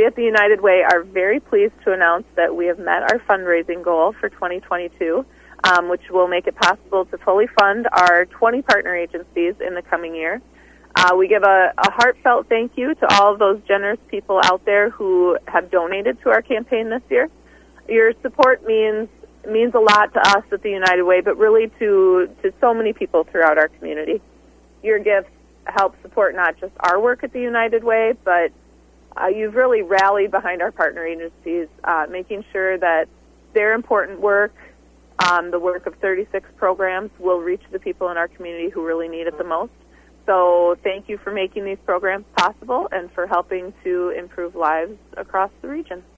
we at the United Way are very pleased to announce that we have met our fundraising goal for 2022, which will make it possible to fully fund our 20 partner agencies in the coming year. We give a heartfelt thank you to all of those generous people out there who have donated to our campaign this year. Your support means a lot to us at the United Way, but really to so many people throughout our community. Your gifts help support not just our work at the United Way, but you've really rallied behind our partner agencies, making sure that their important work, the work of 36 programs, will reach the people in our community who really need it the most. So thank you for making these programs possible and for helping to improve lives across the region.